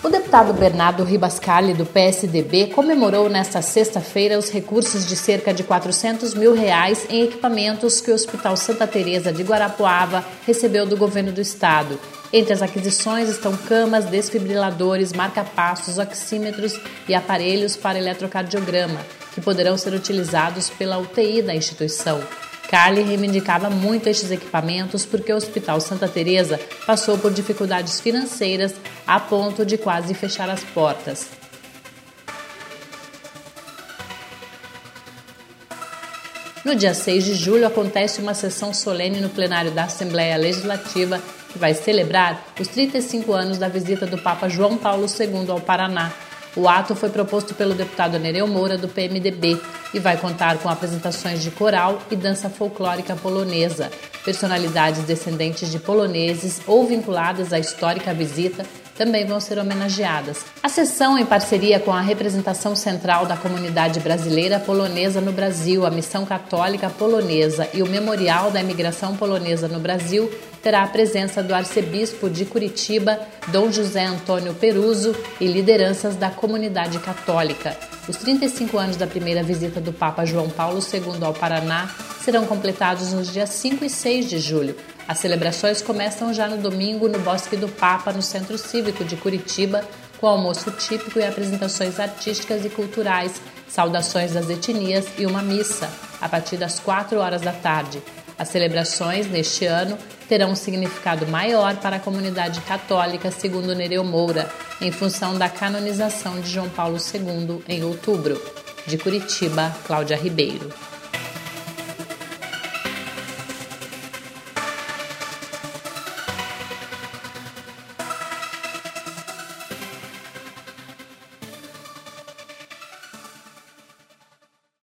O deputado Bernardo Ribascali, do PSDB, comemorou nesta sexta-feira os recursos de cerca de R$400 mil em equipamentos que o Hospital Santa Teresa de Guarapuava recebeu do governo do estado. Entre as aquisições estão camas, desfibriladores, marca-passos, oxímetros e aparelhos para eletrocardiograma, que poderão ser utilizados pela UTI da instituição. Carli reivindicava muito estes equipamentos porque o Hospital Santa Teresa passou por dificuldades financeiras a ponto de quase fechar as portas. No dia 6 de julho acontece uma sessão solene no plenário da Assembleia Legislativa que vai celebrar os 35 anos da visita do Papa João Paulo II ao Paraná. O ato foi proposto pelo deputado Nereu Moura, do PMDB, e vai contar com apresentações de coral e dança folclórica polonesa. Personalidades descendentes de poloneses ou vinculadas à histórica visita também vão ser homenageadas. A sessão, em parceria com a representação central da comunidade brasileira polonesa no Brasil, a Missão Católica Polonesa e o Memorial da Imigração Polonesa no Brasil, terá a presença do arcebispo de Curitiba, Dom José Antônio Peruso, e lideranças da comunidade católica. Os 35 anos da primeira visita do Papa João Paulo II ao Paraná serão completados nos dias 5 e 6 de julho. As celebrações começam já no domingo no Bosque do Papa, no Centro Cívico de Curitiba, com almoço típico e apresentações artísticas e culturais, saudações das etnias e uma missa, a partir das 4 horas da tarde. As celebrações, neste ano, terão um significado maior para a comunidade católica, segundo Nereu Moura, em função da canonização de João Paulo II em outubro. De Curitiba, Cláudia Ribeiro.